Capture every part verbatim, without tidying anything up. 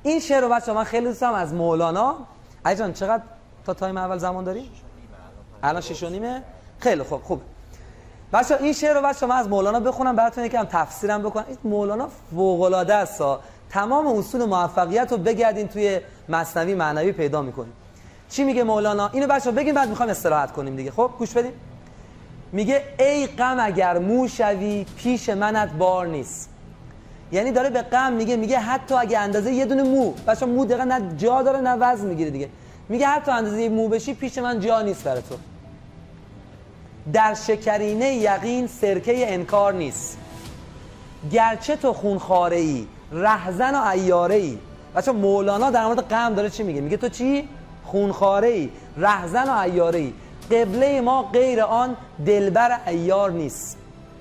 این شعر رو بچه‌ها من خیلی دوست دارم از مولانا. علی جان چقدر تا تایم اول زمان داریم؟ الان شش و نیمه. خیلی خوب خوب بچه‌ها این شعر رو بچه‌ها من از مولانا بخونم براتون یکم تفسیرم بکنم. این مولانا فوق‌العاده است. تمام اصول موفقیت رو بگردین توی مثنوی معنوی پیدا می‌کنید. چی میگه مولانا؟ اینو بچه‌ها بگین بعد می‌خوایم استراحت کنیم دیگه. خب گوش بدین. میگه ای غم اگر مو شوی پیش منت بار نیست. یعنی داره به غم میگه میگه حتی اگه اندازه یه دونه مو، بچه‌ها مو دقیقاً نه جا داره نه وزن میگیره دیگه. میگه حتی اندازه یه مو بشی پیش من جا نیست برای تو. در شکرینه یقین سرکه انکار نیست. گرچه تو خونخواره ای رهزن و عیاره ای. بچه‌ها مولانا در مورد غم داره چی میگه؟ میگه تو چی؟ خونخواره ای رهزن و عیاره ای. قبله ما غیر آن دلبر عیار نیست.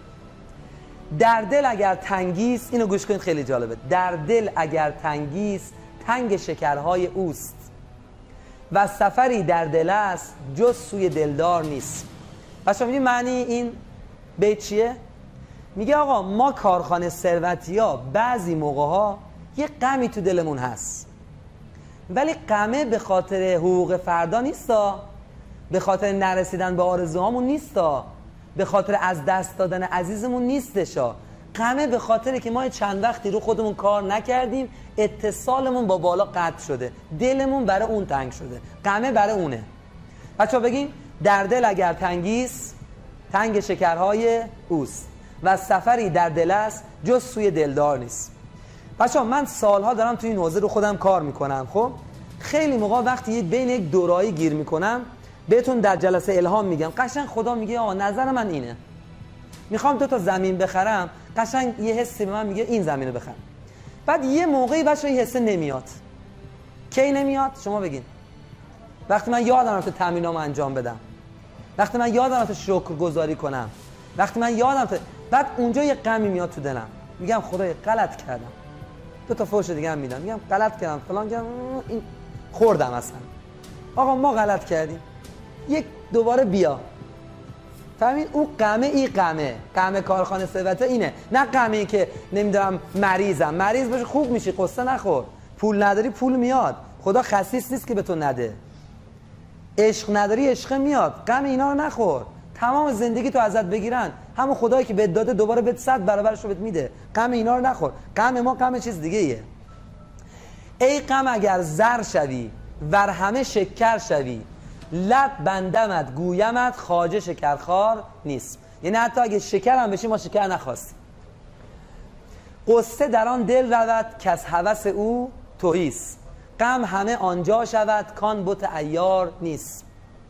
در دل اگر تنگیست، اینو گوش کنید خیلی جالبه، در دل اگر تنگیست تنگ شکرهای اوست و سفری در دل است جز سوی دلدار نیست. بچه‌ها می‌دونید معنی این بیت چیه؟ میگه آقا ما کارخانه ثروتی‌ها بعضی موقع‌ها یه غمی تو دلمون هست، ولی غمه به خاطر حقوق فردا نیستا، به خاطر نرسیدن به آرزوهامون نیستا، به خاطر از دست دادن عزیزمون نیستشا. غمه به خاطره که ما چند وقتی رو خودمون کار نکردیم، اتصالمون با بالا قطع شده، دلمون برای اون تنگ شده. غمه برای اونه. بچه‌ها بگین در دل اگر تنگیست تنگ شکرهای اوست و سفری در دل است جز سوی دلدار نیست. بچه‌ها من سالها دارم توی این حوزه رو خودم کار میکنم. خب خیلی موقع وقتی بین یک دورایی گیر میکنم بهتون در جلسه الهام میگم، قشنگ خدا میگه آقا نظر من اینه، میخوام دو تا زمین بخرم، قشنگ یه حسی به من میگه این زمین رو بخرم. بعد یه موقعی بچه‌ها این حس نمیاد. کی نمیاد؟ شما بگین. وقتی من یادم رفته تمرینامو انجام بدم، وقتی من یادم رفته شکرگزاری کنم، وقتی من یادم رفته، بعد اونجا یه غمی میاد تو دلم، میگم خدایا غلط کردم. دو تا فوش دیگه هم میدم، میگم غلط کردم فلان کردم، این خوردم اصلا. آقا ما غلط کردیم، یک دوباره بیا. فهمید؟ اون غمه ای غمه غمه کارخانه ثروت اینه، نه غمه که نمیدونم مریضم، مریض باشه خوب میشی، قصه نخور. پول نداری پول میاد، خدا خسیس نیست که به تو نده. عشق نداری عشق میاد، غم اینا رو نخور. تمام زندگی تو ازت بگیرن، همون خدایی که بهت داده دوباره بهت صد برابرش رو بهت میده. غم اینا رو نخور. غم ما غم چیز دیگه ایه. ای غم اگر زر شوی ور همه شکر شوی، لب بندمت گویمت خواجه شکرخوار نیست. یعنی حتی اگه شکر هم بشی ما شکر نخواستیم. قصه در آن دل رود که از هوس او تهیست، غم همه آنجا شود کان بت عیار نیست.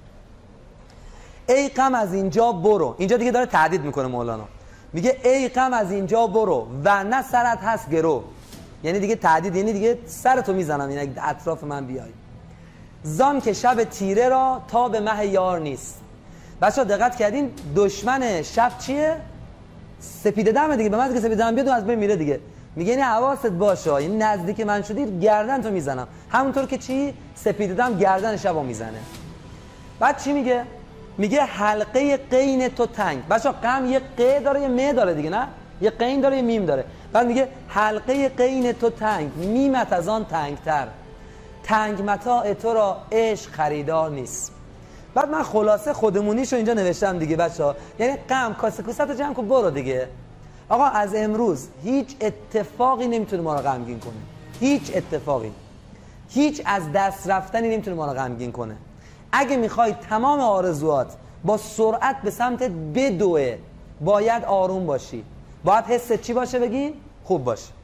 ای غم از اینجا برو. اینجا دیگه داره تهدید میکنه مولانا، میگه ای غم از اینجا برو و نه سرت هست گرو. یعنی دیگه تهدید، یعنی دیگه سرتو میزنم این اگه اطراف من بیای. زان که شب تیره را تا به مه یار نیست. بچه‌ها دقت کردین دشمن شب چیه؟ سپیده دمه دیگه. به من که سپیده دم بیاد از بین میره دیگه. میگه این حواست باشه، این نزدیک من شدی گردن تو میزنم. همونطور که چی؟ سپیده دم گردن شبو میزنه. بعد چی میگه؟ میگه حلقه قین تو تنگ. بچه‌ها غم یه ق داره یه م داره دیگه، نه؟ یه قین داره یه میم داره. بعد میگه حلقه قین تو تنگ، میمت از آن تنگتر، تنگ متاع تو را عشق خریدار نیست. بعد من خلاصه خودمونیشو اینجا نوشتم دیگه بچه‌ها. یعنی غم کاسه کوستو جمع کن برو دیگه. آقا از امروز هیچ اتفاقی نمیتونه ما رو غمگین کنه. هیچ اتفاقی، هیچ از دست رفتنی نمیتونه ما رو غمگین کنه. اگه میخوای تمام آرزوات با سرعت به سمتت بدوه، باید آروم باشی. باید حست چی باشه بگین؟ خوب باشه.